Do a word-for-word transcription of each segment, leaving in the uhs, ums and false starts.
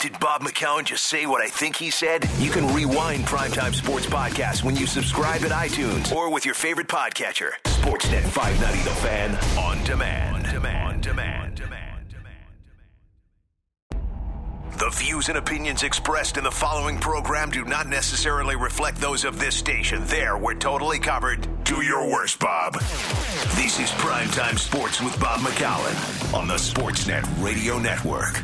Did Bob McCown just say what I think he said? You can rewind Primetime Sports Podcast when you subscribe at iTunes or with your favorite podcatcher. Sportsnet five ninety The Fan on demand. On demand. On demand. demand. The views and opinions expressed in the following program do not necessarily reflect those of this station. There, we're totally covered. Do your worst, Bob. This is Primetime Sports with Bob McCown on the Sportsnet Radio Network.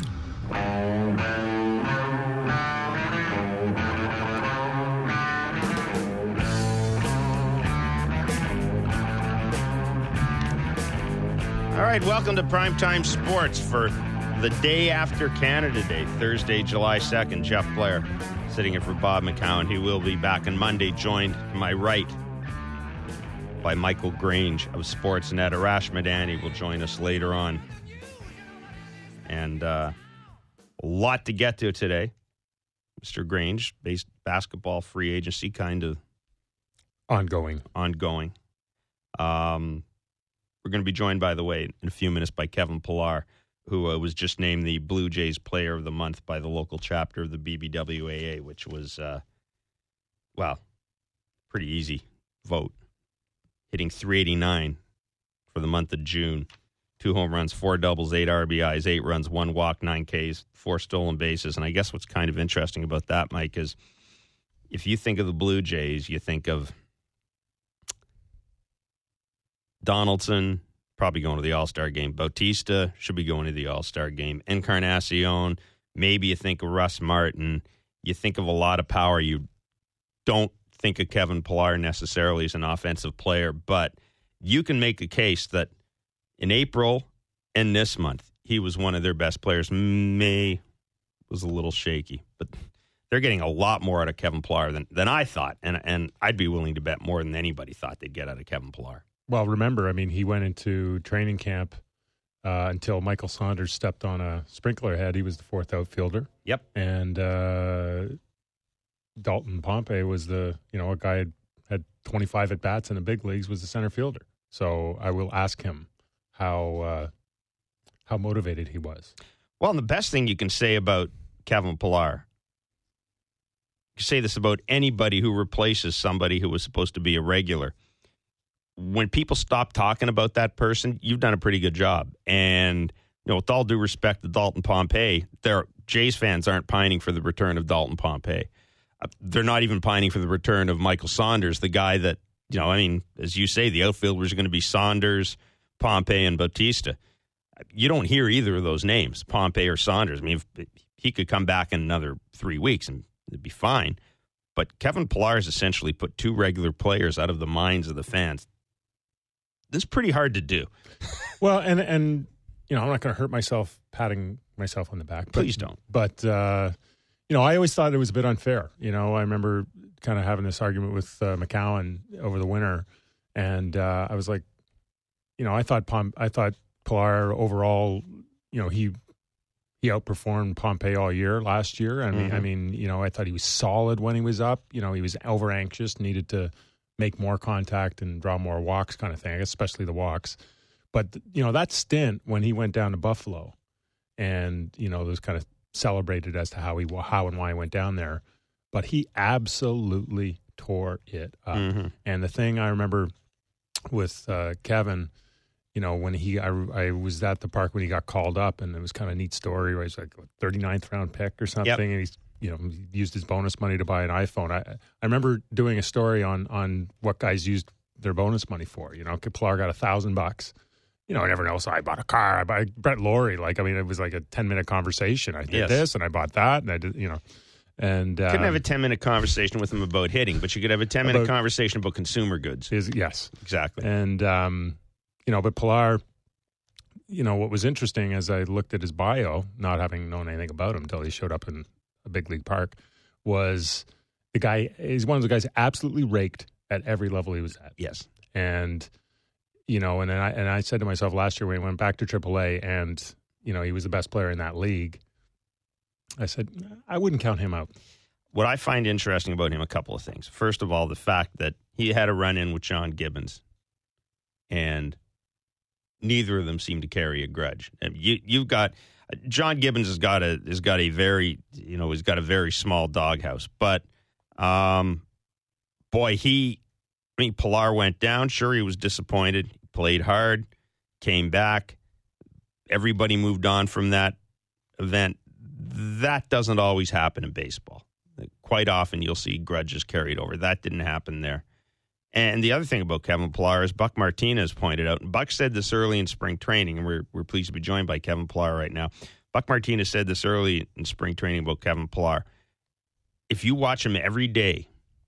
All right, welcome to Primetime Sports for the day after Canada Day, Thursday, July second. Jeff Blair sitting in for Bob McCown. He will be back on Monday, joined to my right by Michael Grange of Sportsnet. Arash Madani will join us later on. And uh, a lot to get to today. Mister Grange, based basketball free agency kind of ongoing. Ongoing. Um, we're going to be joined, by the way, in a few minutes by Kevin Pillar, who uh, was just named the Blue Jays Player of the Month by the local chapter of the B B W A A, which was, uh, well, pretty easy vote. Hitting three eighty-nine for the month of June. Two home runs, four doubles, eight R B Is, eight runs, one walk, nine Ks, four stolen bases. And I guess what's kind of interesting about that, Mike, is if you think of the Blue Jays, you think of Donaldson, probably going to the All-Star game. Bautista should be going to the All-Star game. Encarnacion, maybe you think of Russ Martin. You think of a lot of power. You don't think of Kevin Pillar necessarily as an offensive player, but you can make a case that in April and this month, he was one of their best players. May was a little shaky, but they're getting a lot more out of Kevin Pillar than, than I thought, and and I'd be willing to bet more than anybody thought they'd get out of Kevin Pillar. Well, remember, I mean, he went into training camp uh, until Michael Saunders stepped on a sprinkler head. He was the fourth outfielder. Yep. And uh, Dalton Pompey was the, you know, a guy had, had twenty-five at-bats in the big leagues, was the center fielder. So I will ask him how uh, how motivated he was. Well, and the best thing you can say about Kevin Pillar, you can say this about anybody who replaces somebody who was supposed to be a regular. When people stop talking about that person, you've done a pretty good job. And, you know, with all due respect to Dalton Pompey, their Jays fans aren't pining for the return of Dalton Pompey. Uh, they're not even pining for the return of Michael Saunders, the guy that, you know, I mean, as you say, the outfielders are going to be Saunders, Pompey, and Bautista. You don't hear either of those names, Pompey or Saunders. I mean, if, he could come back in another three weeks and it'd be fine. But Kevin Pillar has essentially put two regular players out of the minds of the fans. This is pretty hard to do. Well, and, and you know, I'm not going to hurt myself patting myself on the back. But, Please don't. But, uh, you know, I always thought it was a bit unfair. You know, I remember kind of having this argument with uh, McCowan over the winter. And uh, I was like, you know, I thought Pom- I thought Pillar overall, you know, he he outperformed Pompey all year last year. I mean, mm-hmm. I mean, you know, I thought he was solid when he was up. You know, he was over anxious, needed to make more contact and draw more walks, kind of thing, especially the walks. But you know, that stint when he went down to Buffalo, and you know, it was kind of celebrated as to how he how and why he went down there. But he absolutely tore it up. Mm-hmm. And the thing I remember with uh, Kevin, you know, when he, I, I was at the park when he got called up, and it was kind of a neat story where he's like a thirty-ninth round pick or something, yep. and he's, you know, used his bonus money to buy an iPhone. I I remember doing a story on on what guys used their bonus money for. You know, Pillar got a thousand bucks. You know, I never know. So I bought a car. I bought Brett Laurie. Like, I mean, it was like a ten minute conversation. I did yes. this and I bought that, and I did, you know. And um, couldn't have a ten-minute conversation with him about hitting, but you could have a ten-minute conversation about consumer goods. Is, yes. Exactly. And, um, you know, but Pillar, you know, what was interesting as I looked at his bio, not having known anything about him until he showed up in a big league park, was the guy, he's one of the guys absolutely raked at every level he was at. Yes. And, you know, and I, and I said to myself last year when he went back to triple A and, you know, he was the best player in that league, I said, I wouldn't count him out. What I find interesting about him, a couple of things. First of all, the fact that he had a run-in with John Gibbons, and neither of them seem to carry a grudge. You, you've got, John Gibbons has got a has got a very you know he's got a very small doghouse, but um, boy, he I mean Pilar went down. Sure, he was disappointed. He played hard, came back. Everybody moved on from that event. That doesn't always happen in baseball. Quite often, you'll see grudges carried over. That didn't happen there. And the other thing about Kevin Pilar is Buck Martinez pointed out, and Buck said this early in spring training, and we're we're pleased to be joined by Kevin Pilar right now. Buck Martinez said this early in spring training about Kevin Pilar. If you watch him every day,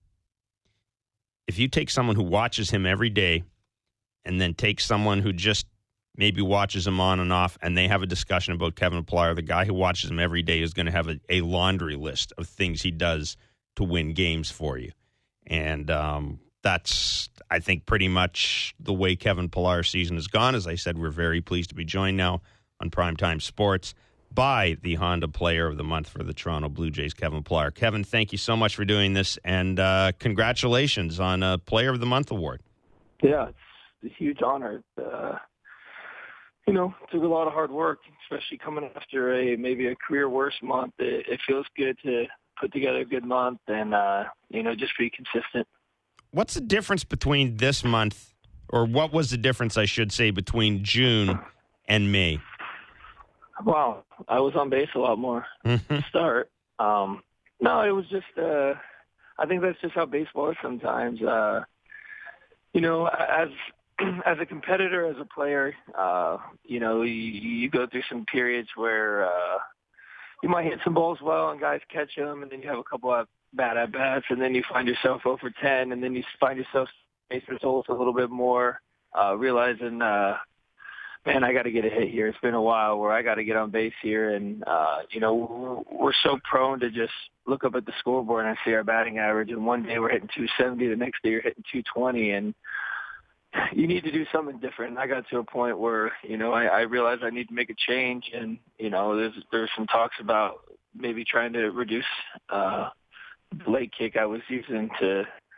if you take someone who watches him every day and then take someone who just maybe watches him on and off, and they have a discussion about Kevin Pilar, the guy who watches him every day is going to have a, a laundry list of things he does to win games for you. And um, that's, I think, pretty much the way Kevin Pilar's season has gone. As I said, we're very pleased to be joined now on Primetime Sports by the Honda Player of the Month for the Toronto Blue Jays, Kevin Pilar. Kevin, thank you so much for doing this, and uh, congratulations on a Player of the Month award. Yeah, it's a huge honor. Uh, you know, it took a lot of hard work, especially coming after a maybe a career worst month. It, it feels good to put together a good month and, uh, you know, just be consistent. What's the difference between this month, or what was the difference, I should say, between June and May? Wow, I was on base a lot more Mm-hmm. to start. Um, no, it was just, uh, I think that's just how baseball is sometimes. Uh, you know, as as a competitor, as a player, uh, you know, you, you go through some periods where uh, you might hit some balls well and guys catch them, and then you have a couple of bad at-bats, and then you find yourself oh for ten, and then you find yourself base results a little bit more, uh, realizing, uh, man, I got to get a hit here. It's been a while where I got to get on base here, and, uh, you know, we're so prone to just look up at the scoreboard and see our batting average, and one day we're hitting two seventy, the next day you're hitting two twenty, and you need to do something different. I got to a point where, you know, I, I realized I need to make a change, and, you know, there's there's some talks about maybe trying to reduce uh, the leg kick I was using to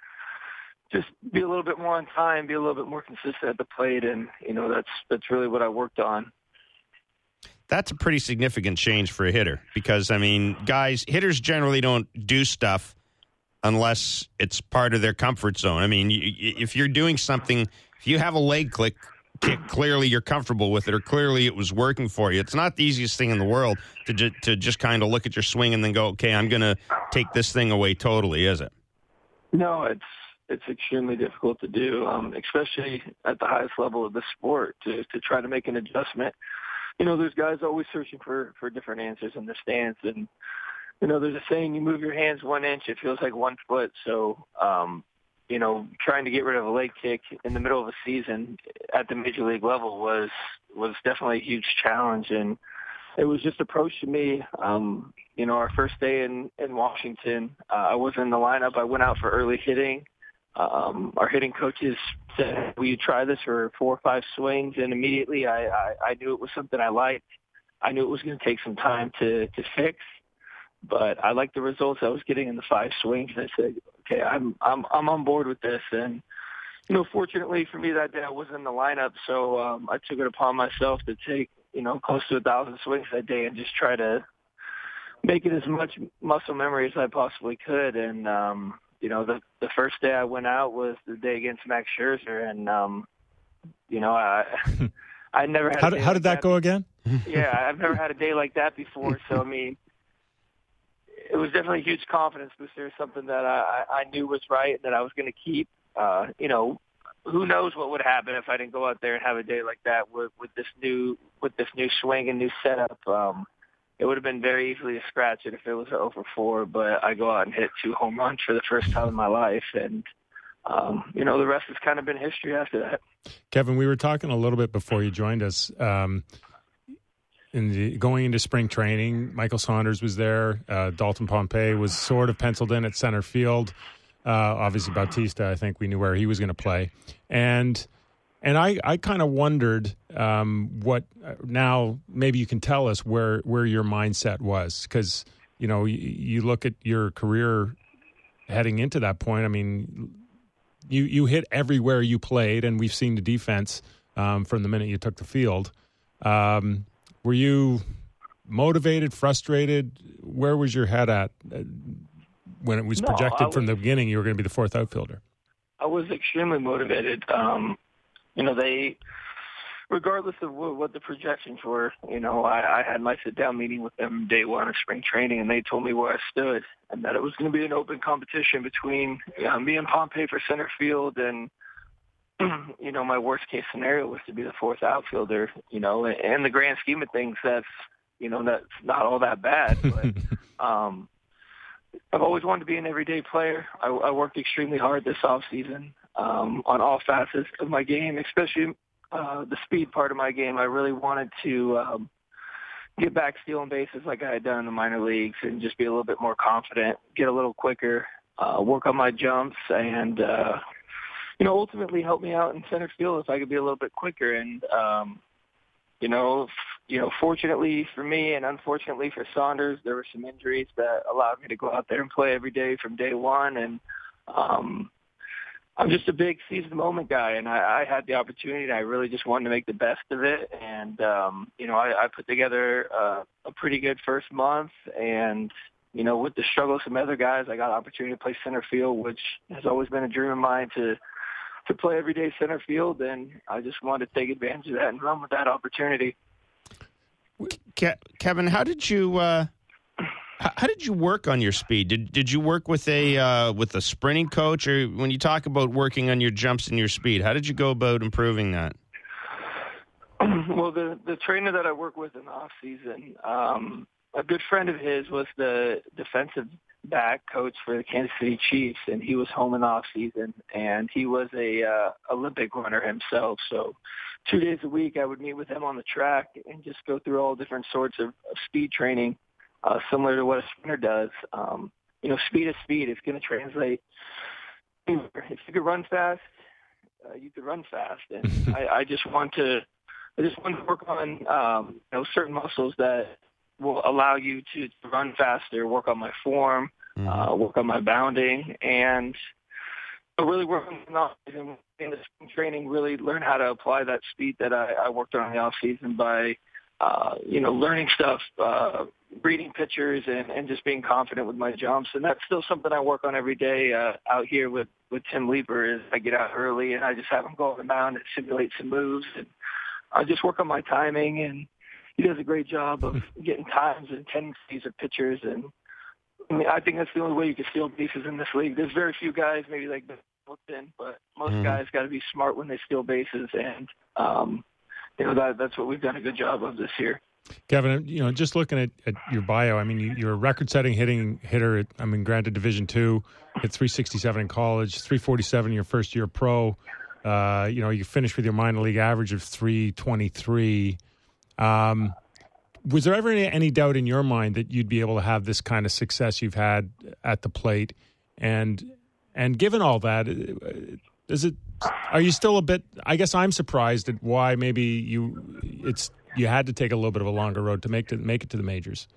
just be a little bit more on time, be a little bit more consistent at the plate, and, you know, that's that's really what I worked on. That's a pretty significant change for a hitter because, I mean, guys, hitters generally don't do stuff unless it's part of their comfort zone. I mean, if you're doing something, if you have a leg click, kick, clearly you're comfortable with it, or clearly it was working for you. It's not the easiest thing in the world to ju- to just kind of look at your swing and then go, okay, I'm going to take this thing away totally, is it? No, it's it's extremely difficult to do, um, especially at the highest level of the sport, to to try to make an adjustment. You know, there's guys always searching for, for different answers in the stance, and you know, there's a saying, you move your hands one inch, it feels like one foot. So, um, you know, trying to get rid of a leg kick in the middle of a season at the major league level was was definitely a huge challenge. And it was just approached to me, um, you know, our first day in, in Washington, uh, I wasn't in the lineup. I went out for early hitting. Um, our hitting coaches said, will you try this for four or five swings? And immediately I, I, I knew it was something I liked. I knew it was going to take some time to, to fix. But I liked the results I was getting in the five swings, and I said, "Okay, I'm I'm I'm on board with this." And you know, fortunately for me that day, I wasn't in the lineup, so um, I took it upon myself to take you know close to a thousand swings that day and just try to make it as much muscle memory as I possibly could. And um, you know, the the first day I went out was the day against Max Scherzer, and um, you know, I I never had. How, a did, day how like did that, that go again? Yeah, I've never had a day like that before. So I mean, it was definitely a huge confidence booster, something that I, I knew was right and that I was going to keep. Uh, you know, who knows what would happen if I didn't go out there and have a day like that with, with this new with this new swing and new setup. Um, it would have been very easily a scratch it if it was an oh for four, but I go out and hit two home runs for the first time in my life, and um, you know, the rest has kind of been history after that. Kevin, we were talking a little bit before you joined us. Um, In the, going into spring training, Michael Saunders was there. Uh, Dalton Pompey was sort of penciled in at center field. Uh, obviously, Bautista, I think we knew where he was going to play. And and I, I kind of wondered um, what uh, now maybe you can tell us where, where your mindset was. Because, you know, you, you look at your career heading into that point. I mean, you, you hit everywhere you played, and we've seen the defense um, from the minute you took the field. Um Were you motivated, frustrated? Where was your head at uh, when it was No, projected was, from the beginning you were going to be the fourth outfielder? I was extremely motivated. Um, you know, they, regardless of what, what the projections were, you know, I, I had my sit-down meeting with them day one of spring training, and they told me where I stood and that it was going to be an open competition between uh, me and Pompey for center field, and you know, my worst-case scenario was to be the fourth outfielder. You know, in the grand scheme of things, that's, you know, that's not all that bad. But um, I've always wanted to be an everyday player. I, I worked extremely hard this offseason um, on all facets of my game, especially uh, the speed part of my game. I really wanted to um, get back stealing bases like I had done in the minor leagues and just be a little bit more confident, get a little quicker, uh, work on my jumps, and uh, you know, ultimately help me out in center field if I could be a little bit quicker. And, um, you know, f- you know, fortunately for me and unfortunately for Saunders, there were some injuries that allowed me to go out there and play every day from day one. And um, I'm just a big seized moment guy, and I, I had the opportunity, and I really just wanted to make the best of it. And, um, you know, I, I put together uh, a pretty good first month, and, you know, with the struggle of some other guys, I got an opportunity to play center field, which has always been a dream of mine to to play everyday center field, and I just wanted to take advantage of that and run with that opportunity. Ke- Kevin, how did you uh, how, how did you work on your speed? Did did you work with a uh, with a sprinting coach, or when you talk about working on your jumps and your speed, how did you go about improving that? Well, the the trainer that I work with in the off season, um, a good friend of his was the defensive back coach for the Kansas City Chiefs, and he was home in the off season, and he was a uh, Olympic runner himself. So two days a week I would meet with him on the track and just go through all different sorts of, of speed training, uh, similar to what a sprinter does. Um, you know, speed is speed. It's going to translate. If you could run fast, uh, you could run fast. And I, I just want to, I just want to work on, um, you know, certain muscles that will allow you to, to run faster, work on my form, mm-hmm. uh, work on my bounding, and really work on in the spring training, really learn how to apply that speed that I, I worked on in the off season by, uh, you know, learning stuff, uh, reading pictures, and, and just being confident with my jumps. And that's still something I work on every day uh, out here with, with Tim Leeper. Is I get out early and I just have him go on the mound and simulate some moves, and I just work on my timing, and he does a great job of getting times and tendencies of pitchers. And I mean, I think that's the only way you can steal bases in this league. There's very few guys, maybe like Milton, but most mm-hmm. guys got to be smart when they steal bases. And, um, you know, that, that's what we've done a good job of this year. Kevin, you know, just looking at, at your bio, I mean, you, you're a record-setting hitting hitter. At, I mean, granted, Division Two, hit three sixty-seven in college, three forty-seven your first year pro. Uh, you know, you finished with your minor league average of three twenty-three. Um, was there ever any, any doubt in your mind that you'd be able to have this kind of success you've had at the plate? And and given all that, is it? Are you still a bit? I guess I'm surprised at why maybe you it's you had to take a little bit of a longer road to make to make it to the majors.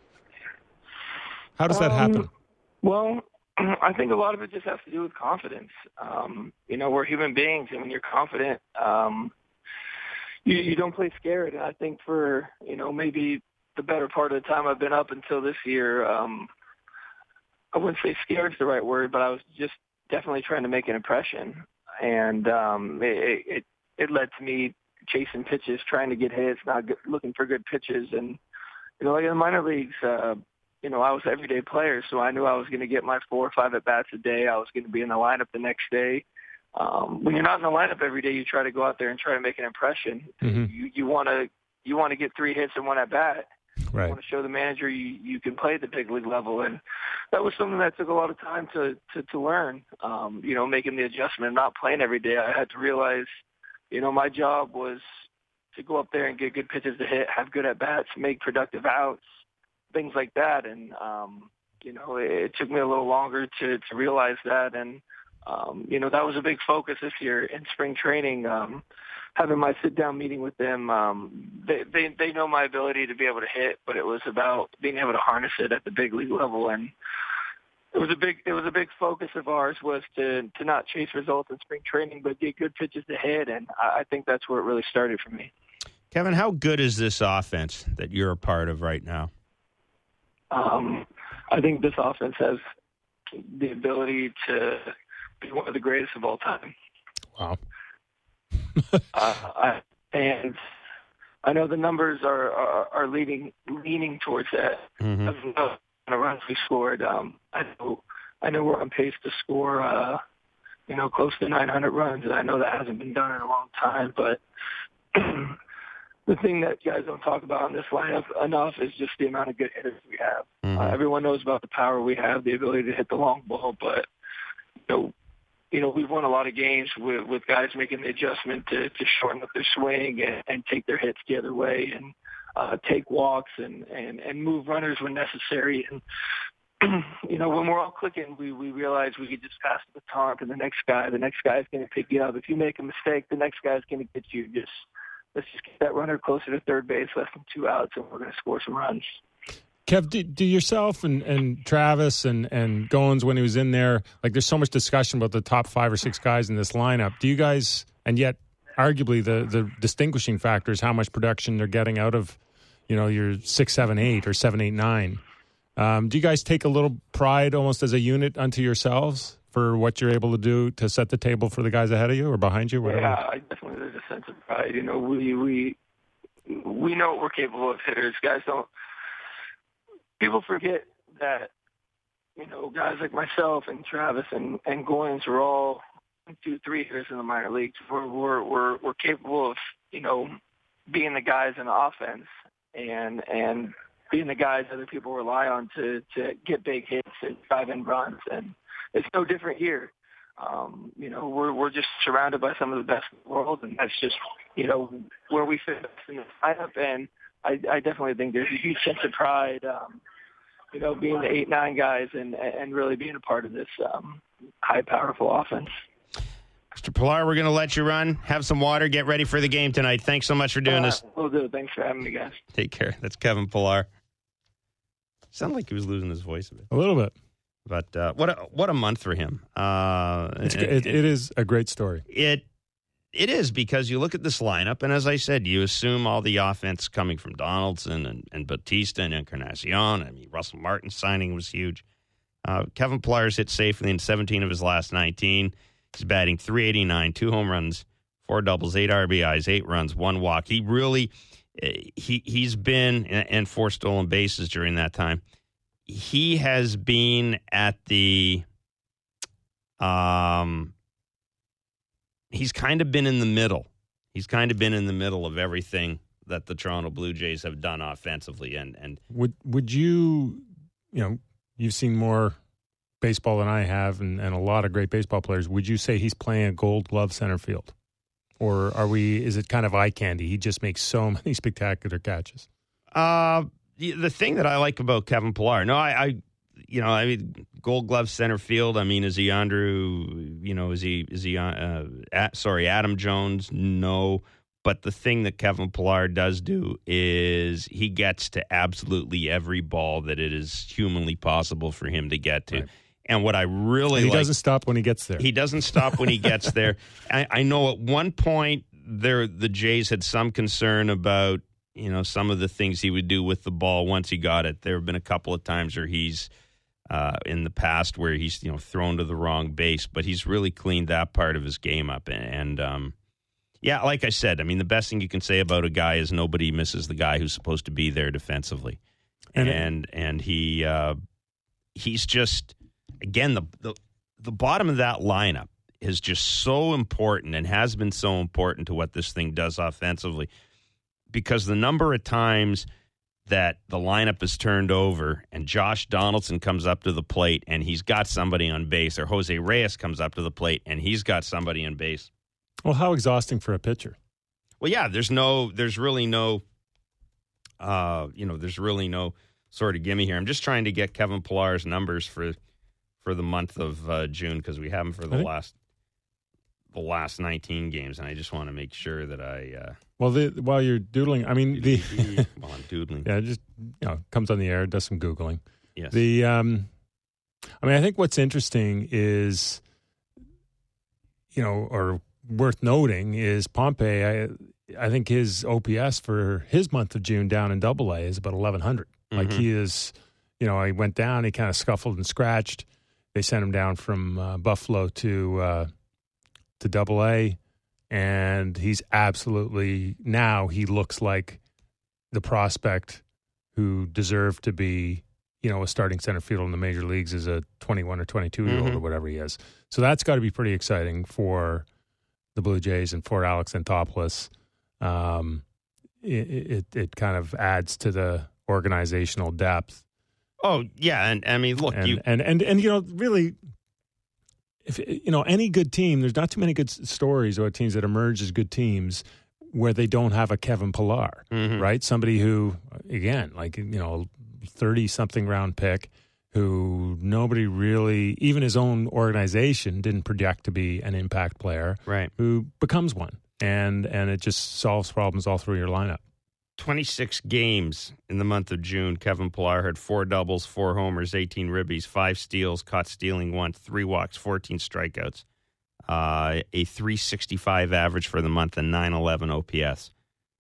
How does that happen? Um, well, I think a lot of it just has to do with confidence. Um, you know, we're human beings, and when you're confident, um, you, you don't play scared. And I think for, you know, maybe the better part of the time I've been up until this year, um, I wouldn't say scared is the right word, but I was just definitely trying to make an impression. And um, it, it, it led to me chasing pitches, trying to get hits, not get, looking for good pitches. And, you know, like in the minor leagues, uh, you know, I was an everyday player, so I knew I was going to get my four or five at-bats a day. I was going to be in the lineup the next day. Um, when you're not in the lineup every day, you try to go out there and try to make an impression. Mm-hmm. You you want to you want to get three hits and one at-bat. Right. You want to show the manager you, you can play at the big league level. And that was something that took a lot of time to, to, to learn, um, you know, making the adjustment, not playing every day. I had to realize, you know, my job was to go up there and get good pitches to hit, have good at-bats, make productive outs, things like that. And, um, you know, it, it took me a little longer to, to realize that. And, um, you know, that was a big focus this year in spring training. Um, having my sit-down meeting with them, um, they, they they know my ability to be able to hit, but it was about being able to harness it at the big league level. And it was a big it was a big focus of ours was to to not chase results in spring training, but get good pitches to hit. And I, I think that's where it really started for me. Kevin, how good is this offense that you're a part of right now? Um, I think this offense has the ability to be one of the greatest of all time. Wow. uh, I, and I know the numbers are, are, are leading, leaning towards that. Mm-hmm. I don't know the runs we scored. Um, I know, I know we're on pace to score, uh, you know, close to nine hundred runs, and I know that hasn't been done in a long time. But the thing that guys don't talk about in this lineup enough is just the amount of good hitters we have. Mm-hmm. Uh, everyone knows about the power we have, the ability to hit the long ball, but you know, you know, we've won a lot of games with, with guys making the adjustment to, to shorten up their swing and, and take their hits the other way and uh, take walks and, and, and move runners when necessary. And, you know, when we're all clicking, we, we realize we could just pass the baton to the next guy. The next guy is going to pick you up. If you make a mistake, the next guy is going to get you. Just let's just get that runner closer to third base, less than two outs, and we're going to score some runs. Kev, do, do yourself and, and Travis and, and Goins, when he was in there, like there's so much discussion about the top five or six guys in this lineup. Do you guys, and yet arguably the, the distinguishing factor is how much production they're getting out of, you know, your six, seven, eight or seven, eight, nine. Um, do you guys take a little pride almost as a unit unto yourselves for what you're able to do to set the table for the guys ahead of you or behind you? Whatever? Yeah, I definitely, there's a sense of pride. You know, we, we, we know what we're capable of hitters. Guys don't, People forget that, you know, guys like myself and Travis and, and Goins are all two, three hitters in the minor leagues. We're, we're, we're, we're capable of, you know, being the guys in the offense and, and being the guys other people rely on to, to get big hits and drive in runs. And it's no different here. Um, you know, we're, we're just surrounded by some of the best in the world, and that's just, you know, where we fit in the lineup. And I, I definitely think there's a huge sense of pride, um, you know, being the eight, nine guys and, and really being a part of this um, high, powerful offense. Mister Pillar, we're going to let you run. Have some water. Get ready for the game tonight. Thanks so much for doing uh, this. Will do. Thanks for having me, guys. Take care. That's Kevin Pillar. Sounded like he was losing his voice a bit. A little bit. But uh, what a, what a month for him. Uh, it's, and, it, it is a great story. It It is, because you look at this lineup, and as I said, you assume all the offense coming from Donaldson and, and Bautista and Encarnacion. I mean, Russell Martin's signing was huge. Uh, Kevin Pillar's hit safely in seventeen of his last nineteen. He's batting three eighty-nine, two home runs, four doubles, eight R B Is, eight runs, one walk. He really, he, he's been, and four stolen bases during that time. He has been at the, um, he's kind of been in the middle. He's kind of been in the middle of everything that the Toronto Blue Jays have done offensively. And, and would would you, you know, you've seen more baseball than I have, and, and a lot of great baseball players. Would you say he's playing a Gold Glove center field, or are we? Is it kind of eye candy? He just makes so many spectacular catches. Uh, the thing that I like about Kevin Pillar, no, I. I You know, I mean, Gold Glove center field. I mean, is he Andrew? You know, is he is he? Uh, at, sorry, Adam Jones? No, but the thing that Kevin Pillar does do is he gets to absolutely every ball that it is humanly possible for him to get to. Right. And what I really and he like, doesn't stop when he gets there. He doesn't stop when he gets there. I, I know at one point there the Jays had some concern about, you know, some of the things he would do with the ball once he got it. There have been a couple of times where he's Uh, in the past where he's, you know, thrown to the wrong base, but he's really cleaned that part of his game up. And, and um, yeah, like I said, I mean, the best thing you can say about a guy is nobody misses the guy who's supposed to be there defensively. And and, and he uh, he's just, again, the, the the bottom of that lineup is just so important and has been so important to what this thing does offensively, because the number of times that the lineup is turned over and Josh Donaldson comes up to the plate and he's got somebody on base, or Jose Reyes comes up to the plate and he's got somebody on base. Well, how exhausting for a pitcher. Well, yeah, there's no, there's really no, uh, you know, there's really no sort of gimme here. I'm just trying to get Kevin Pillar's numbers for, for the month of uh, June, because we have them for the think- last, the last nineteen games. And I just want to make sure that I, uh, Well, the, while you're doodling, I mean, the while I'm doodling. Yeah, just, you know, comes on the air, does some Googling. Yes. The, um, I mean, I think what's interesting is, you know, or worth noting is Pompey. I, I think his O P S for his month of June down in Double A is about eleven hundred. Mm-hmm. Like he is, you know, he went down, he kind of scuffled and scratched. They sent him down from uh, Buffalo to uh, to Double A, and he's absolutely, now he looks like the prospect who deserved to be, you know, a starting center fielder in the major leagues as a twenty-one or twenty-two-year-old mm-hmm. or whatever he is. So that's got to be pretty exciting for the Blue Jays and for Alex Anthopoulos. Um, it, it, it kind of adds to the organizational depth. Oh, yeah, and I mean, look, and, you... And, and, and, you know, really, if you know, any good team, there's not too many good stories about teams that emerge as good teams where they don't have a Kevin Pillar, mm-hmm. right? Somebody who, again, like, you know, thirty-something round pick who nobody really, even his own organization, didn't project to be an impact player, right? Who becomes one, and and it just solves problems all through your lineup. twenty-six games in the month of June. Kevin Pillar had four doubles, four homers, eighteen ribbies, five steals, caught stealing once, three walks, fourteen strikeouts, uh, a three sixty-five average for the month, and nine eleven O P S.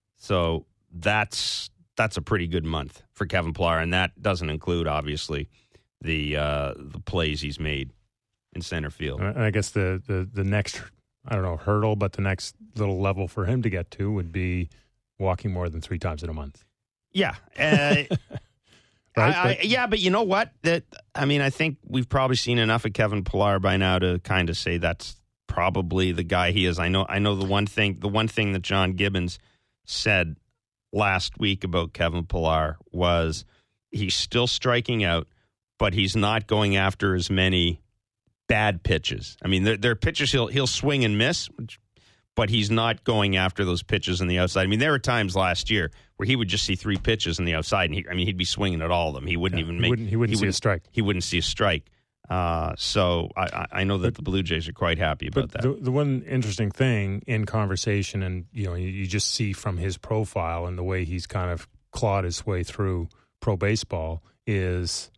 So that's that's a pretty good month for Kevin Pillar, and that doesn't include, obviously, the uh, the plays he's made in center field. And I guess the, the, the next, I don't know, hurdle, but the next little level for him to get to would be walking more than three times in a month. Yeah. Uh, right? I, I, yeah, but you know what? That I mean, I think we've probably seen enough of Kevin Pillar by now to kind of say that's probably the guy he is. I know I know the one thing the one thing that John Gibbons said last week about Kevin Pillar was he's still striking out, but he's not going after as many bad pitches. I mean, there, there are pitches he'll he'll swing and miss, which, but he's not going after those pitches on the outside. I mean, there were times last year where he would just see three pitches on the outside, and he, I mean, he'd be swinging at all of them. He wouldn't yeah, even he make. Wouldn't, he wouldn't he see wouldn't, a strike. He wouldn't see a strike. Uh, so I, I know that but, the Blue Jays are quite happy about but that. The, the one interesting thing in conversation, and you know, you, you just see from his profile and the way he's kind of clawed his way through pro baseball is,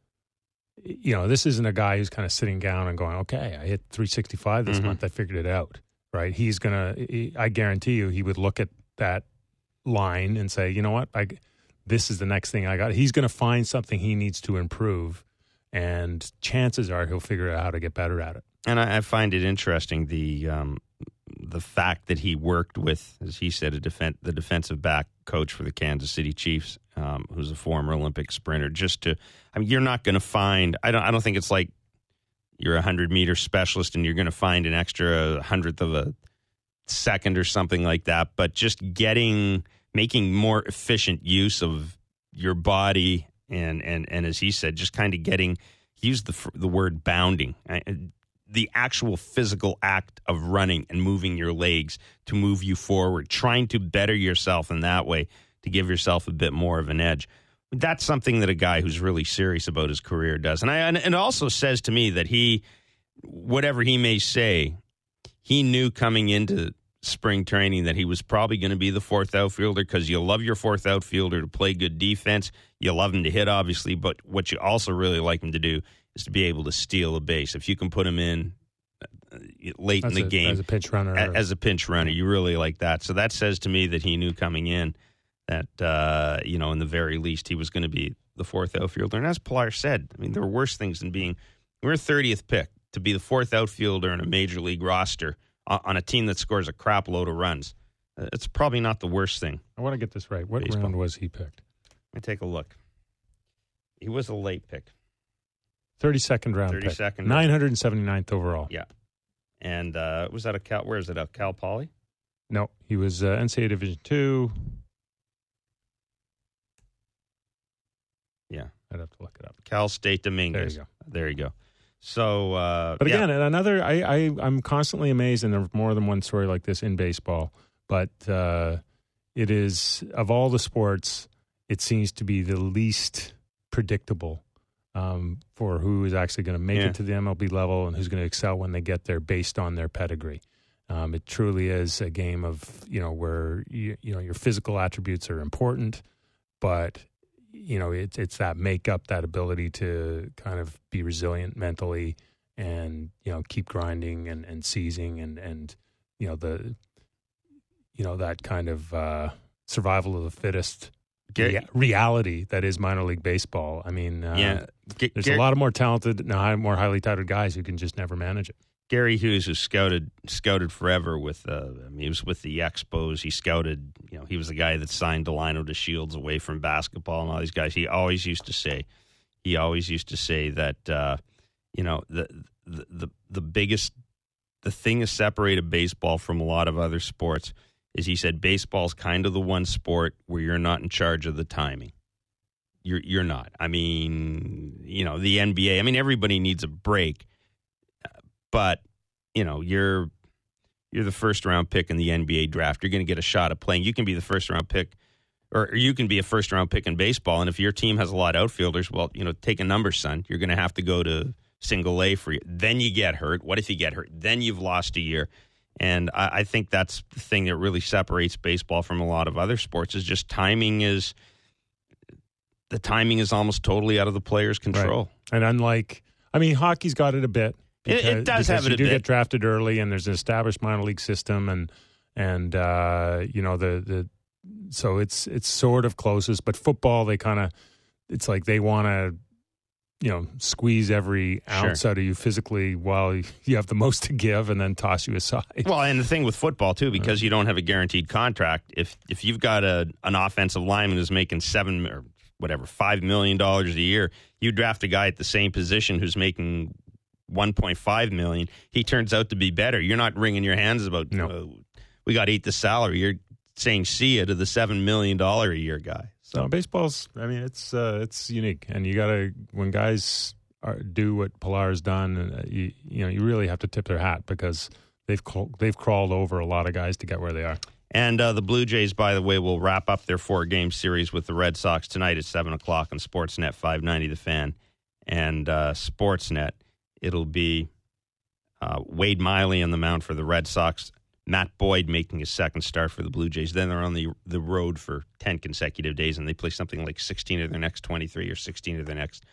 you know, this isn't a guy who's kind of sitting down and going, okay, I hit three sixty-five this mm-hmm. month, I figured it out, right? He's gonna, he, I guarantee you, he would look at that line and say, you know what, I, this is the next thing I got. He's going to find something he needs to improve. And chances are he'll figure out how to get better at it. And I, I find it interesting the um, the fact that he worked with, as he said, a defen- the defensive back coach for the Kansas City Chiefs, um, who's a former Olympic sprinter. Just to, I mean, you're not going to find. I don't. I don't think it's like you're a hundred meter specialist and you're going to find an extra hundredth of a second or something like that. But just getting, making more efficient use of your body. And, and and as he said, just kind of getting, he used the the word bounding, the actual physical act of running and moving your legs to move you forward, trying to better yourself in that way to give yourself a bit more of an edge. That's something that a guy who's really serious about his career does. And I and it also says to me that he, whatever he may say, he knew coming into spring training that he was probably going to be the fourth outfielder because you love your fourth outfielder to play good defense. You love him to hit, obviously, but what you also really like him to do is to be able to steal a base. If you can put him in late as in the a, game as a pinch runner, as, as a pinch runner, you really like that. So that says to me that he knew coming in that, uh, you know, in the very least, he was going to be the fourth outfielder. And as Pillar said, I mean, there were worse things than being, we're thirtieth pick, to be the fourth outfielder in a major league roster on a team that scores a crap load of runs. It's probably not the worst thing. I want to get this right. What Baseball. round was he picked? Let me take a look. He was a late pick. thirty-second round pick. thirty-second. nine hundred seventy-ninth overall. Yeah. And uh, was that a Cal? Where is it? A Cal Poly? No, he was uh, N C A A Division two. Yeah. I'd have to look it up. Cal State Dominguez. There you go. There you go. So, uh, but again, yeah. another. I, I I'm constantly amazed, and there's more than one story like this in baseball. But uh, it is, of all the sports, it seems to be the least predictable um, for who is actually going to make yeah. it to the M L B level and who's going to excel when they get there based on their pedigree. Um, it truly is a game of, you know, where you, you know your physical attributes are important, but you know, it's it's that makeup, that ability to kind of be resilient mentally and, you know, keep grinding and, and seizing and, and, you know, the, you know, that kind of uh, survival of the fittest the reality that is minor league baseball. I mean, uh, yeah, G- there's G- a lot of more talented, no, more highly touted guys who can just never manage it. Gary Hughes, who scouted scouted forever with, uh, I mean, he was with the Expos. He scouted, you know, he was the guy that signed Delino to Shields away from basketball and all these guys. He always used to say, he always used to say that, uh, you know, the, the the the biggest, the thing that separated baseball from a lot of other sports is, he said, baseball's kind of the one sport where you're not in charge of the timing. You're you're not. I mean, you know, the N B A. I mean, everybody needs a break. But, you know, you're you're the first round pick in the N B A draft. You're going to get a shot at playing. You can be the first round pick, or you can be a first round pick in baseball. And if your team has a lot of outfielders, well, you know, take a number, son. You're going to have to go to single A for you. Then you get hurt. What if you get hurt? Then you've lost a year. And I, I think that's the thing that really separates baseball from a lot of other sports, is just timing is the timing is almost totally out of the player's control. Right. And unlike, I mean, hockey's got it a bit. Because, it, it does have it you a do bit. get drafted early, and there's an established minor league system, and and uh, you know the the so it's it's sort of closest. But football, they kind of, it's like they want to, you know, squeeze every ounce Sure. out of you physically while you have the most to give, and then toss you aside. Well, and the thing with football too, because you don't have a guaranteed contract, if if you've got a an offensive lineman who's making seven or whatever five million dollars a year, you draft a guy at the same position who's making one point five million dollars, he turns out to be better. You're not wringing your hands about, no. uh, we got to eat the salary. You're saying see ya to the seven million dollars a year guy. So no, baseball's, I mean, it's uh, it's unique. And you got to, when guys are, do what Pilar's done, uh, you, you know, you really have to tip their hat, because they've they've crawled over a lot of guys to get where they are. And uh, the Blue Jays, by the way, will wrap up their four-game series with the Red Sox tonight at seven o'clock on Sportsnet five ninety The Fan and uh, Sportsnet. It'll be uh, Wade Miley on the mound for the Red Sox, Matt Boyd making his second start for the Blue Jays. Then they're on the the road for ten consecutive days, and they play something like sixteen of their next twenty-three or sixteen of their next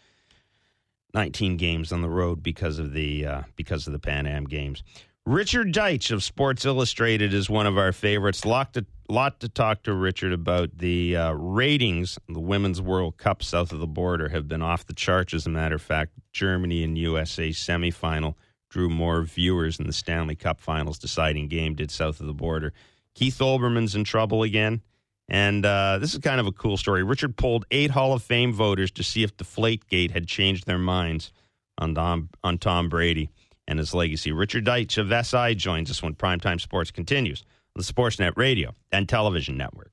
nineteen games on the road because of the uh, because of the Pan Am games. Richard Deitsch of Sports Illustrated is one of our favorites. Lot to, lot to talk to Richard about. The uh, ratings, the Women's World Cup south of the border have been off the charts. As a matter of fact, Germany and U S A semifinal drew more viewers than the Stanley Cup Finals deciding game did south of the border. Keith Olbermann's in trouble again. And uh, this is kind of a cool story. Richard polled eight Hall of Fame voters to see if Deflategate had changed their minds on Tom, on Tom Brady and his legacy. Richard Deitsch of S I joins us when Primetime Sports continues on the Sportsnet Radio and Television Network.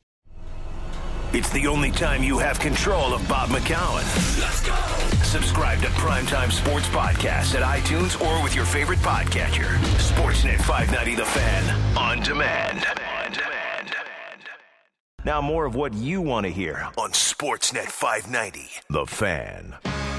It's the only time you have control of Bob McCown. Let's go! Subscribe to Primetime Sports Podcasts at iTunes or with your favorite podcatcher. Sportsnet five ninety The Fan. On demand. On demand. Now more of what you want to hear on Sportsnet five ninety The Fan.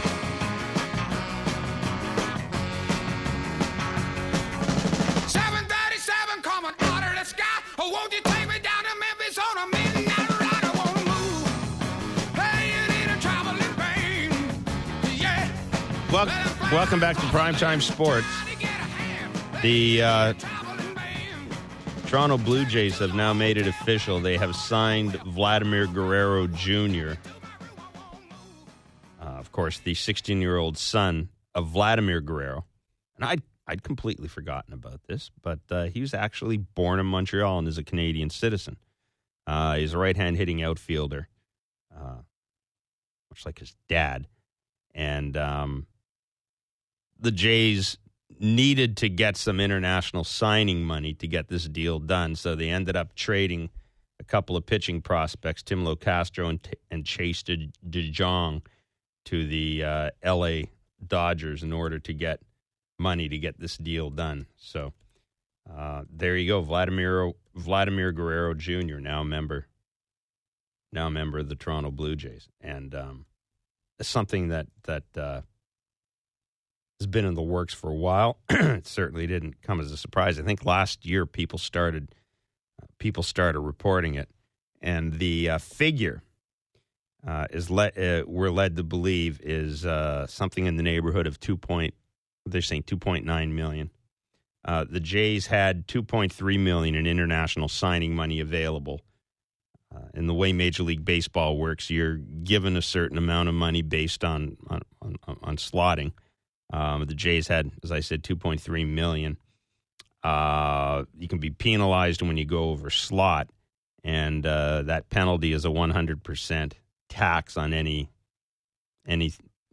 seven thirty-seven coming out of the sky. Oh, won't you take me down to Memphis on a midnight ride? I won't move. Playing in a traveling pain. Yeah. Well, welcome back to Primetime Sports. The uh, Toronto Blue Jays have now made it official. They have signed Vladimir Guerrero Junior Uh, of course, the sixteen-year-old son of Vladimir Guerrero. And I'd, I'd completely forgotten about this, but uh, he was actually born in Montreal and is a Canadian citizen. Uh, he's a right-hand hitting outfielder, uh, much like his dad. And um, the Jays needed to get some international signing money to get this deal done, so they ended up trading a couple of pitching prospects, Tim Locastro and, and Chase De, DeJong, to the uh, L A Dodgers in order to get money to get this deal done. So uh, there you go, Vladimir Vladimir Guerrero Junior now a member, now a member of the Toronto Blue Jays, and um, it's something that that. Uh, has been in the works for a while. It certainly didn't come as a surprise. I think last year people started uh, people started reporting it, and the uh, figure uh, is let uh, we're led to believe is uh, something in the neighborhood of two point. They're saying two point nine million. Uh, the Jays had two point three million in international signing money available uh, in the way Major League Baseball works, you're given a certain amount of money based on on, on, on slotting. Um, the Jays had, as I said, two point three million dollars. Uh, you can be penalized when you go over slot, and uh, that penalty is a one hundred percent tax on any any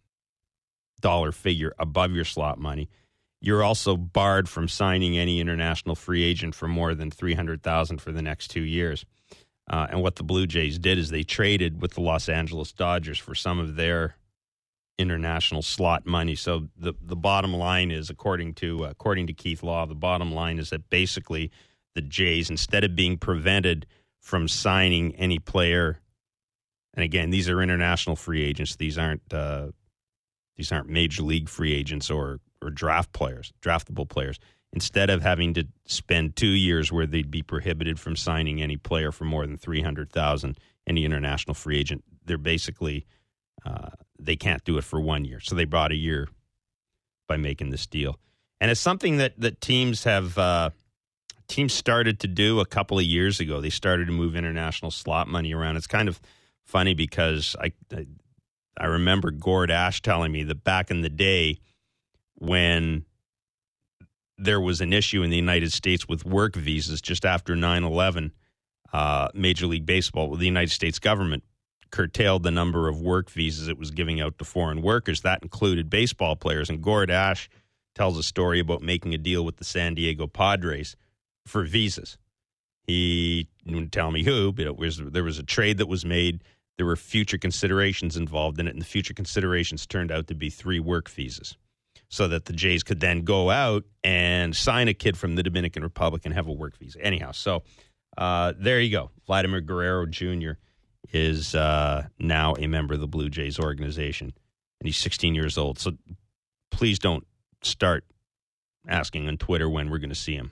dollar figure above your slot money. You're also barred from signing any international free agent for more than three hundred thousand dollars for the next two years. Uh, and what the Blue Jays did is they traded with the Los Angeles Dodgers for some of their international slot money. So the the bottom line is, according to uh, according to Keith Law, the bottom line is that basically the Jays, instead of being prevented from signing any player, and again, these are international free agents. These aren't uh, these aren't major league free agents or or draft players, draftable players. Instead of having to spend two years where they'd be prohibited from signing any player for more than three hundred thousand dollars, any international free agent, they're basically uh, they can't do it for one year. So they bought a year by making this deal, and it's something that that teams have uh, teams started to do a couple of years ago. They started to move international slot money around. It's kind of funny because I I, I remember Gord Ash telling me that back in the day when there was an issue in the United States with work visas just after nine eleven, uh, Major League Baseball, well, the United States government curtailed the number of work visas it was giving out to foreign workers. That included baseball players. And Gord Ash tells a story about making a deal with the San Diego Padres for visas. He didn't tell me who, but it was there was a trade that was made. There were future considerations involved in it, and the future considerations turned out to be three work visas, so that the Jays could then go out and sign a kid from the Dominican Republic and have a work visa. Anyhow, so uh, there you go. Vladimir Guerrero Junior is uh, now a member of the Blue Jays organization, and he's sixteen years old. So please don't start asking on Twitter when we're going to see him.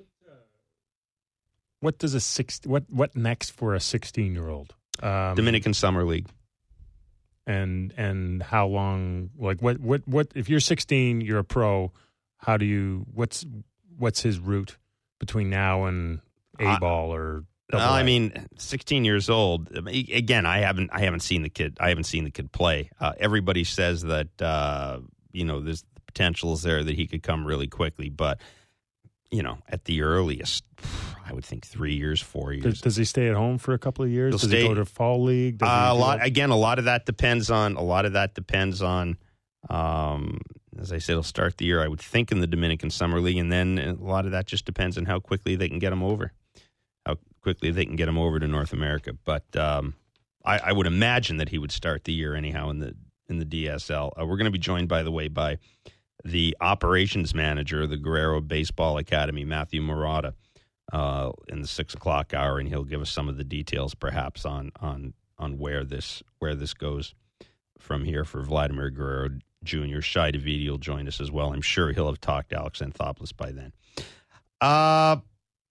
What does a six? What what next for a sixteen-year-old? Um, Dominican Summer League. And and how long? Like what what what? If you're sixteen, you're a pro. How do you? What's what's his route between now and A ball or? Well, I mean, sixteen years old. Again, I haven't I haven't seen the kid. I haven't seen the kid play. Uh, everybody says that uh, you know there's the potential is there that he could come really quickly, but you know, at the earliest, I would think three years, four years. Does, does he stay at home for a couple of years? He'll does stay, he go to fall league? Does uh, he a lot. that? Again, a lot of that depends on. A lot of that depends on. Um, as I said, he'll start the year, I would think, in the Dominican Summer League, and then a lot of that just depends on how quickly they can get him over. How quickly they can get him over to North America. But um, I, I would imagine that he would start the year anyhow in the in the D S L. Uh, we're going to be joined, by the way, by the operations manager of the Guerrero Baseball Academy, Matthew Murata, uh, in the six o'clock hour, and he'll give us some of the details, perhaps, on on on where this where this goes from here for Vladimir Guerrero Junior Shai Davidi will join us as well. I'm sure he'll have talked to Alex Anthopoulos by then. Uh,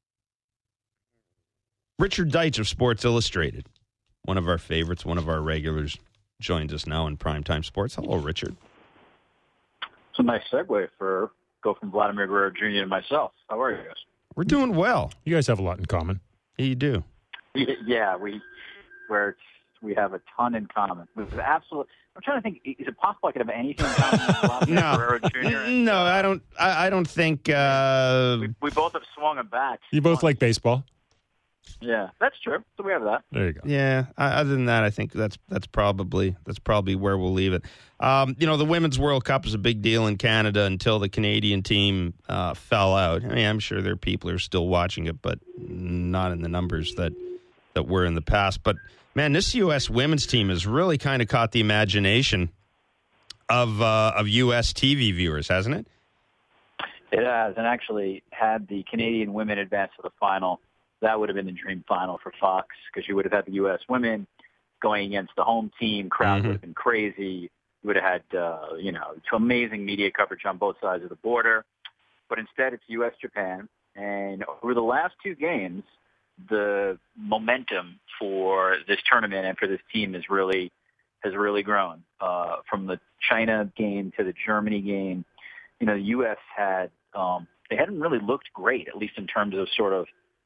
Richard Deitch of Sports Illustrated, one of our favorites, one of our regulars, joins us now in Primetime Sports. Hello, Richard. It's a nice segue for go from Vladimir Guerrero Junior to myself. How are you guys? We're doing well. You guys have a lot in common. Yeah, you do. Yeah, we where it's, we have a ton in common. We've absolutely. I'm trying to think. Is it possible I could have anything in common with Vladimir No. Guerrero Junior? No, I don't. I, I don't think. Uh, We, we both have swung a bat. You both like baseball. Yeah, that's true. So we have that. There you go. Yeah. uh, Other than that, I think that's that's probably that's probably where we'll leave it. Um, you know, the Women's World Cup is a big deal in Canada until the Canadian team uh, fell out. I mean, I'm sure there are people who are still watching it, but not in the numbers that that were in the past. But man, this U S women's team has really kind of caught the imagination of uh, of U S T V viewers, hasn't it? It has, and actually, had the Canadian women advance to the final, that would have been the dream final for Fox, because you would have had the U S women going against the home team. Crowd Mm-hmm. would have been crazy. You would have had, uh, you know, amazing media coverage on both sides of the border. But instead, it's U S Japan. And over the last two games, the momentum for this tournament and for this team has really has really grown. Uh, from the China game to the Germany game, you know, the U S had um, they hadn't really looked great, at least in terms of sort of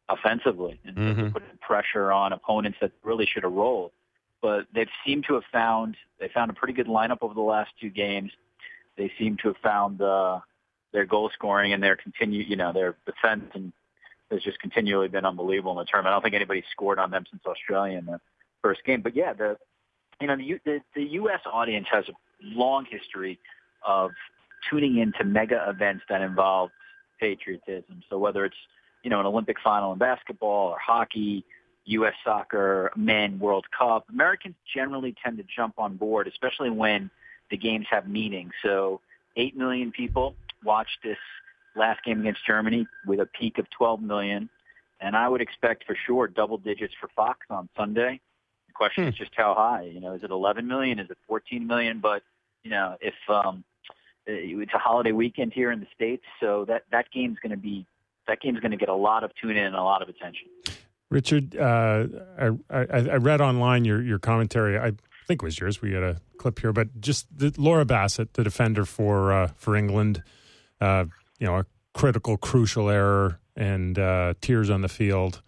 offensively and Mm-hmm. putting pressure on opponents that really should have rolled. But they seem to have found they found a pretty good lineup over the last two games. They seem to have found uh, their goal scoring and their continue, you know, their defense and has just continually been unbelievable in the tournament. I don't think anybody scored on them since Australia in the first game. But yeah, the you know the U, the, the U S audience has a long history of tuning into mega events that involve patriotism. So whether it's you know an Olympic final in basketball or hockey, U S soccer, men, World Cup, Americans generally tend to jump on board, especially when the games have meaning. So eight million people watched this last game against Germany with a peak of twelve million. And I would expect for sure double digits for Fox on Sunday. The question Hmm. is just how high. You know, is it eleven million? Is it fourteen million? But, you know, if um, it's a holiday weekend here in the States, so that, that game's going to be, that game's going to get a lot of tune in and a lot of attention. Richard, uh, I, I, I read online your, your commentary. I think it was yours. We had a clip here, but just the, Laura Bassett, the defender for uh, for England, uh, you know, a critical, crucial error and uh, tears on the field.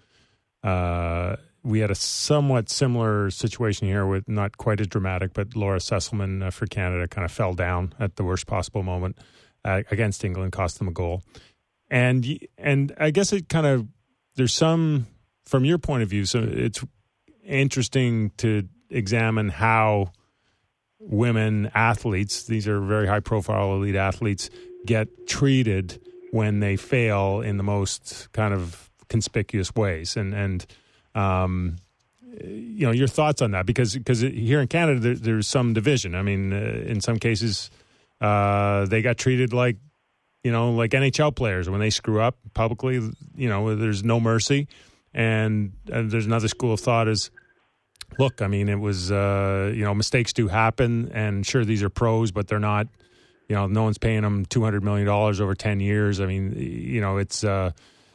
Uh, we had a somewhat similar situation here with not quite as dramatic, but Laura Sesselman uh, for Canada kind of fell down at the worst possible moment uh, against England, cost them a goal. And and I guess it kind of, there's some, from your point of view, so it's interesting to examine how women athletes, these are very high-profile elite athletes, get treated when they fail in the most kind of conspicuous ways. And, and um, you know, your thoughts on that, because because here in Canada, there, there's some division. I mean, uh, in some cases, uh, they got treated like, you know, like N H L players. When they screw up publicly, you know, there's no mercy. And, and there's another school of thought is, look, I mean, it was, uh, you know, mistakes do happen. And sure, these are pros, but they're not, you know, no one's paying them two hundred million dollars over ten years. I mean, you know, it's, uh,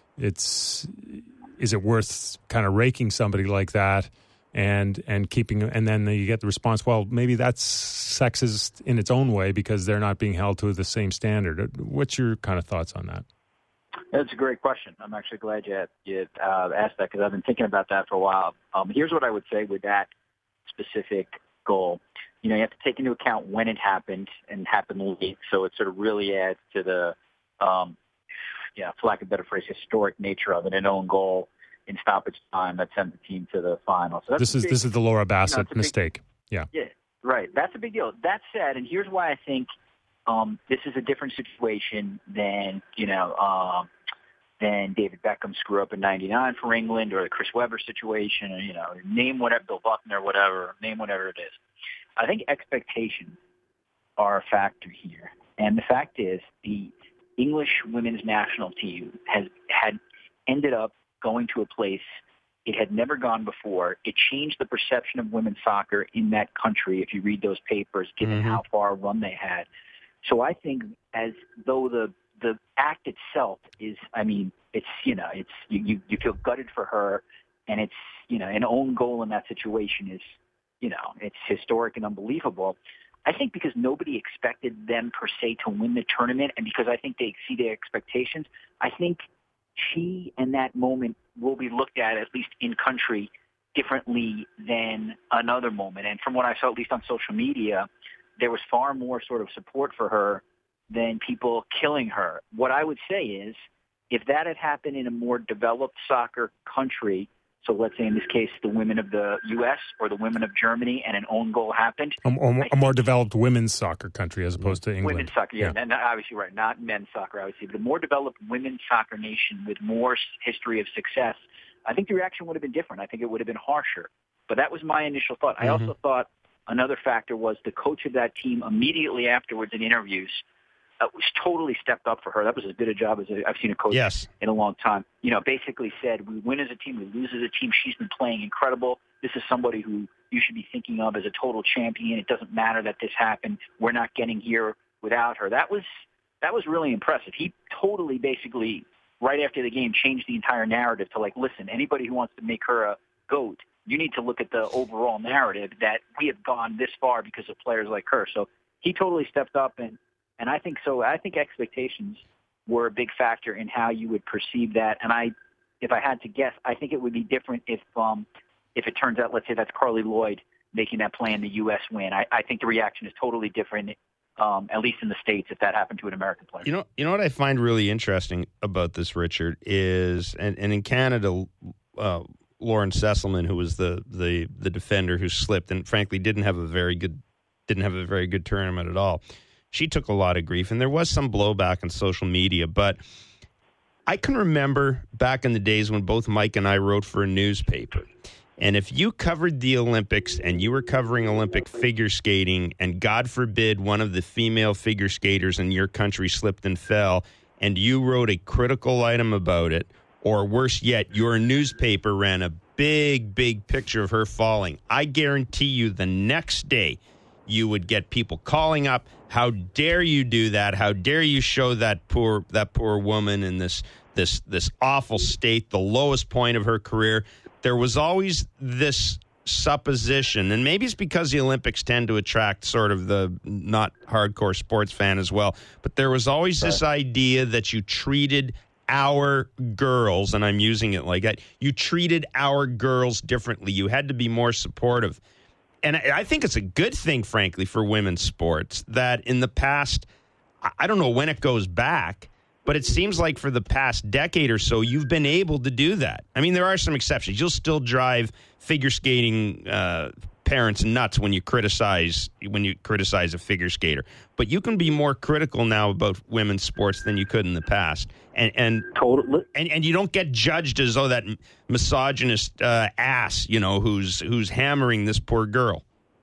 it's, is it worth kind of raking somebody like that and, and keeping, and then you get the response, well, maybe that's sexist in its own way because they're not being held to the same standard. What's your kind of thoughts on that? That's a great question. I'm actually glad you, you uh, asked that because I've been thinking about that for a while. Um, here's what I would say with that specific goal. You know, you have to take into account when it happened and happened late, so it sort of really adds to the, um, yeah, for lack of a better phrase, historic nature of it, an own goal in stoppage time that sent the team to the final. So that's this is big, this is the Laura Bassett you know, mistake. Big, yeah. Yeah, right. That's a big deal. That said, and here's why I think um, this is a different situation than, you know, um, than David Beckham screw up in ninety-nine for England or the Chris Webber situation, or, you know, name whatever, Bill Buckner, whatever, name whatever it is. I think expectations are a factor here. And the fact is the English women's national team has had ended up going to a place it had never gone before. It changed the perception of women's soccer in that country, if you read those papers, given Mm-hmm. how far a run they had. So I think as though the the act itself is, I mean, it's, you know, it's, you, you, you feel gutted for her, and it's, you know, an own goal in that situation is, you know, it's historic and unbelievable. I think because nobody expected them per se to win the tournament, and because I think they exceeded expectations, I think she and that moment will be looked at, at least in country, differently than another moment. And from what I saw, at least on social media, there was far more sort of support for her than people killing her. What I would say is, if that had happened in a more developed soccer country, so let's say in this case the women of the U S or the women of Germany, and an own goal happened. A, a, a more developed women's soccer country as opposed to England. Women's soccer, yeah, yeah. And obviously, right, not men's soccer, obviously, but a more developed women's soccer nation with more history of success, I think the reaction would have been different. I think it would have been harsher. But that was my initial thought. I Mm-hmm. also thought another factor was the coach of that team immediately afterwards in interviews Uh, was totally stepped up for her. That was as good a job as I've seen a coach Yes. in a long time. You know, basically said, we win as a team, we lose as a team. She's been playing incredible. This is somebody who you should be thinking of as a total champion. It doesn't matter that this happened. We're not getting here without her. That was that was really impressive. He totally basically, right after the game, changed the entire narrative to like, listen, anybody who wants to make her a GOAT, you need to look at the overall narrative that we have gone this far because of players like her. So he totally stepped up, and And I think so. I think expectations were a big factor in how you would perceive that. And I, if I had to guess, I think it would be different if um, if it turns out, let's say that's Carly Lloyd making that play and the U S win. I, I think the reaction is totally different, um, at least in the States, if that happened to an American player. You know, you know what I find really interesting about this, Richard, is, and, and in Canada, uh, Lauren Sesselman, who was the, the the defender who slipped and frankly didn't have a very good didn't have a very good tournament at all. She took a lot of grief, and there was some blowback on social media. But I can remember back in the days when both Mike and I wrote for a newspaper. And if you covered the Olympics and you were covering Olympic figure skating, and God forbid one of the female figure skaters in your country slipped and fell, and you wrote a critical item about it, or worse yet, your newspaper ran a big, big picture of her falling, I guarantee you the next day you would get people calling up, how dare you do that? How dare you show that poor that poor woman in this this this awful state, the lowest point of her career? There was always this supposition, and maybe it's because the Olympics tend to attract sort of the not hardcore sports fan as well, but there was always right. this idea that you treated our girls, and I'm using it like that, you treated our girls differently. You had to be more supportive. And I think it's a good thing, frankly, for women's sports that in the past, I don't know when it goes back, but it seems like for the past decade or so, you've been able to do that. I mean, there are some exceptions. You'll still drive figure skating uh, parents nuts when you criticize when you criticize a figure skater. But you can be more critical now about women's sports than you could in the past, and and totally. and, and you don't get judged as oh that misogynist uh, ass, you know, who's who's hammering this poor girl.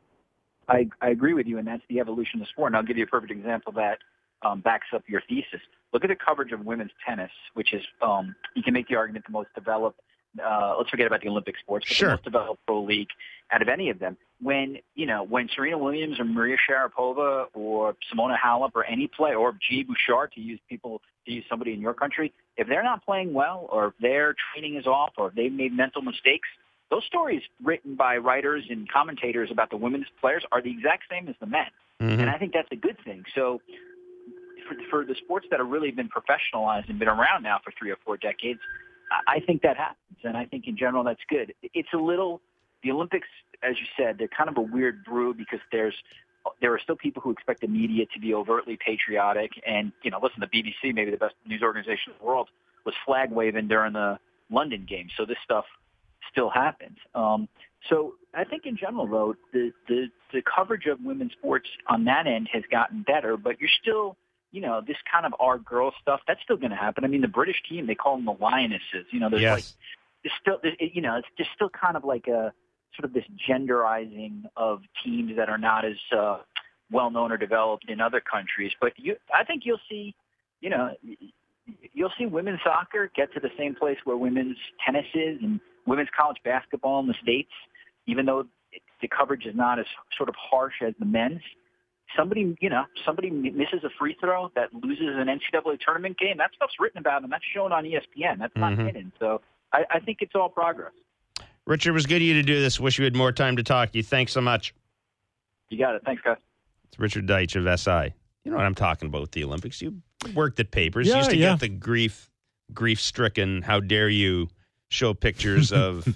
I I agree with you, and that's the evolution of sport. And I'll give you a perfect example that um, backs up your thesis. Look at the coverage of women's tennis, which is um, you can make the argument the most developed. Uh, let's forget about the Olympic sports, but sure. the most developed pro league out of any of them. When you know when Serena Williams or Maria Sharapova or Simona Halep or any player, or G. Bouchard, to use people to use somebody in your country, if they're not playing well, or if their training is off, or if they've made mental mistakes, those stories written by writers and commentators about the women's players are the exact same as the men, mm-hmm. and I think that's a good thing. So. For, for the sports that have really been professionalized and been around now for three or four decades, I think that happens, and I think in general that's good. It's a little the Olympics, as you said, they're kind of a weird brew because there's there are still people who expect the media to be overtly patriotic, and you know, listen, the B B C, maybe the best news organization in the world, was flag waving during the London game, so this stuff still happens. Um, so I think in general, though, the, the the coverage of women's sports on that end has gotten better, but you're still. You know, this kind of our girl stuff, that's still going to happen. I mean, the British team, they call them the Lionesses. You know, there's yes. like, there's still, you know, it's just still kind of like a sort of this genderizing of teams that are not as uh, well-known or developed in other countries. But you, I think you'll see, you know, you'll see women's soccer get to the same place where women's tennis is and women's college basketball in the States, even though it, the coverage is not as sort of harsh as the men's. Somebody, you know, somebody misses a free throw that loses an N C double A tournament game. That stuff's written about, and that's shown on E S P N. That's not mm-hmm. hidden. So I, I think it's all progress. Richard, it was good of you to do this. Wish we had more time to talk to you. Thanks so much. You got it. Thanks, guys. It's Richard Deitch of S I. You know what I'm talking about with the Olympics. You worked at papers. Yeah, you used to yeah. get the grief, grief-stricken, how dare you show pictures of...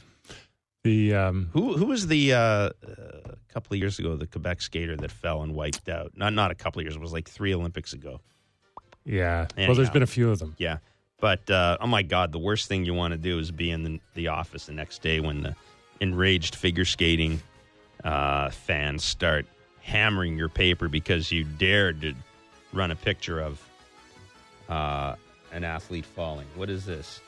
the um, Who who was the... Uh, a couple of years ago, the Quebec skater that fell and wiped out. Not not a couple of years. It was like three Olympics ago. Yeah. Anyhow. Well, there's been a few of them. Yeah. But, uh, oh, my God, the worst thing you want to do is be in the, the office the next day when the enraged figure skating uh, fans start hammering your paper because you dared to run a picture of uh, an athlete falling. What is this?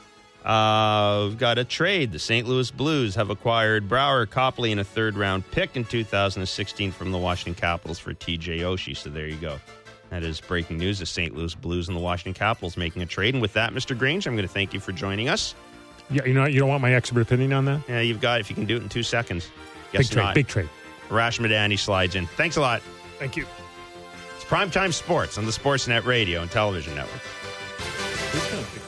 Uh, we've got a trade. The Saint Louis Blues have acquired Brower Copley in a third-round pick in two thousand sixteen from the Washington Capitals for T J Oshie. So there you go. That is breaking news. The Saint Louis Blues and the Washington Capitals making a trade. And with that, Mister Grange, I'm going to thank you for joining us. Yeah, you know, you don't want my expert opinion on that? Yeah, you've got it. If you can do it in two seconds. Guess big trade, not. big trade. Arash Madani slides in. Thanks a lot. Thank you. It's Primetime Sports on the Sportsnet Radio and Television Network.